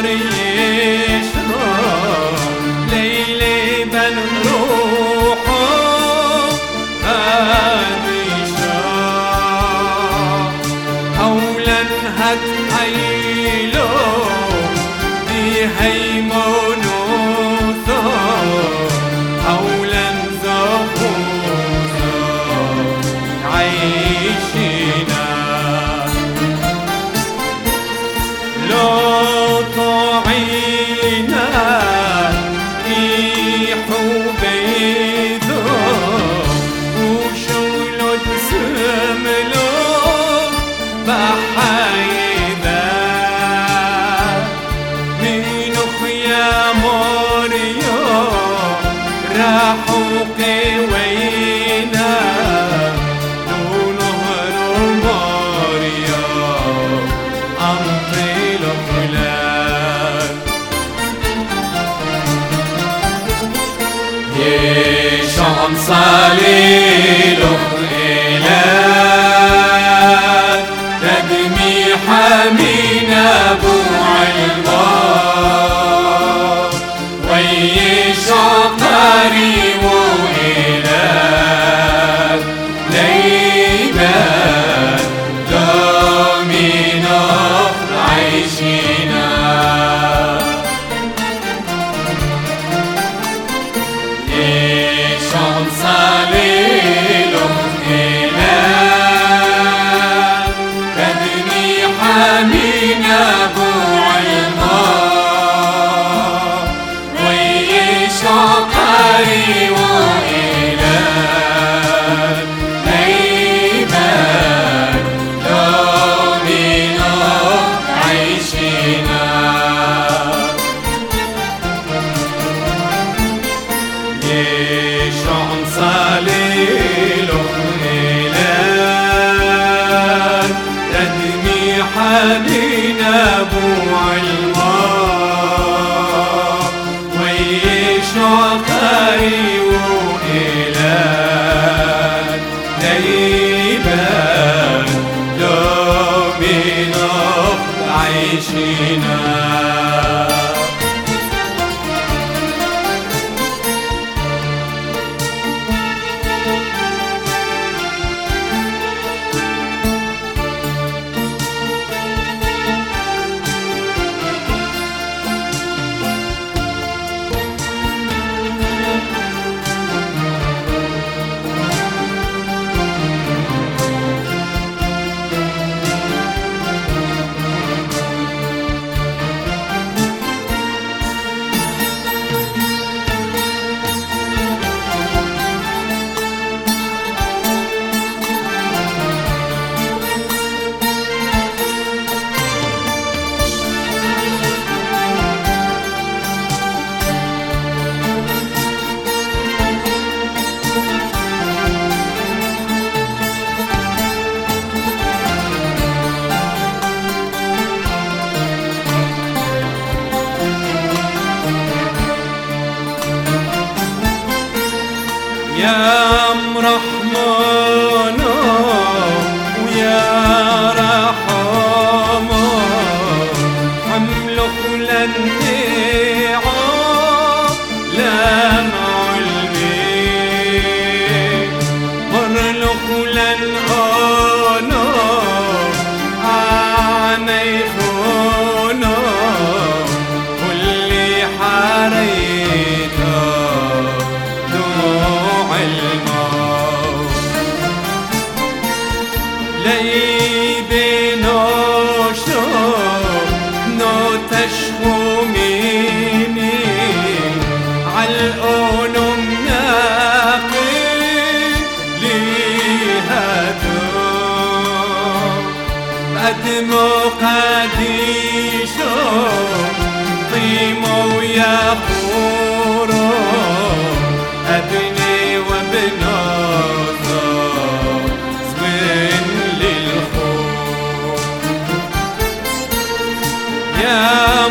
صليله إله تدمي حمينا بوع الماء ويشعطري وإله ليبان دومينا عيشنا صليله إله تدمي حمينا بوع الماء ويشعطري وإله ليبان دومينا عيشنا صليله إله تدمي حنينا بوع الماء ويشعطري وإله ليبان دومينا عيشنا يا رحمن ويا رحمن حملك للنعم لم علمي مرلك للأنا عميخونا كل حريتا تشخميني عالأنم ناقي لهدو قدمو قديشو طيمو يخورو أبني وبنوثو زمن للخور يا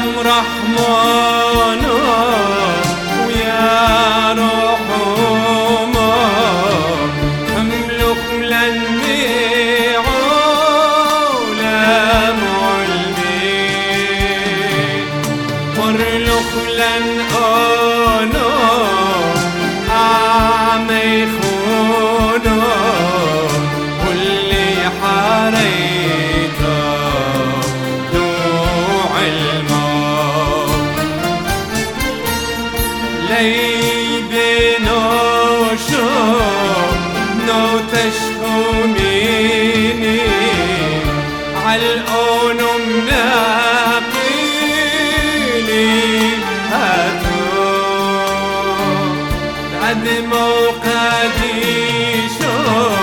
رحمن ويا رحمن املك للنعم لم علمي مرلخ لن أنا عمي خونا واللي حريتا دموع الماء لي بنوشو نو تشكميني عالقون مناقيلي هاتو بعد موقديشو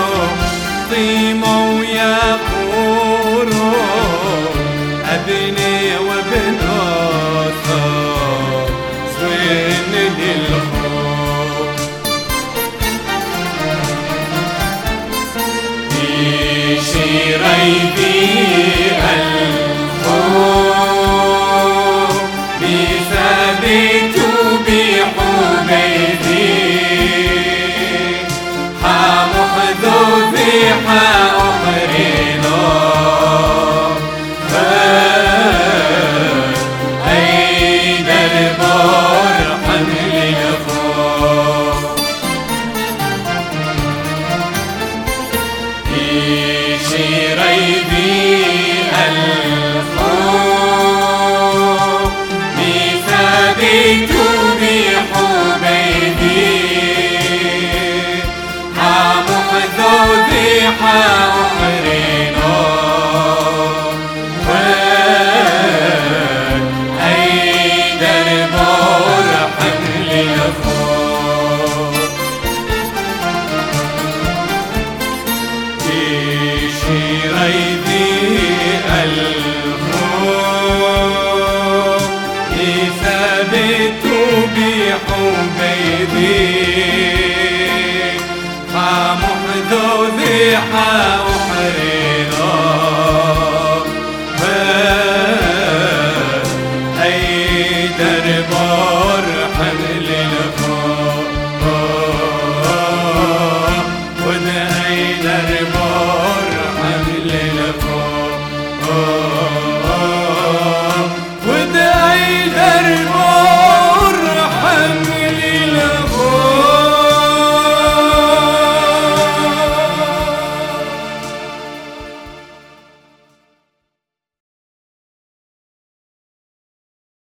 طيمو يقورو أبني وبنوثا زوين للخوف شيريدي الخوف بثابت بحميدي حمحذوذي حأحرنا أين البار حمل الخوف شيريدي الخوف بثابت بحميدي حمحذوذي حأحرنا أين البار حمل الخوف شيريدي الخوف ثابت بحميدي حمحذوذي حأحرنا أي دربار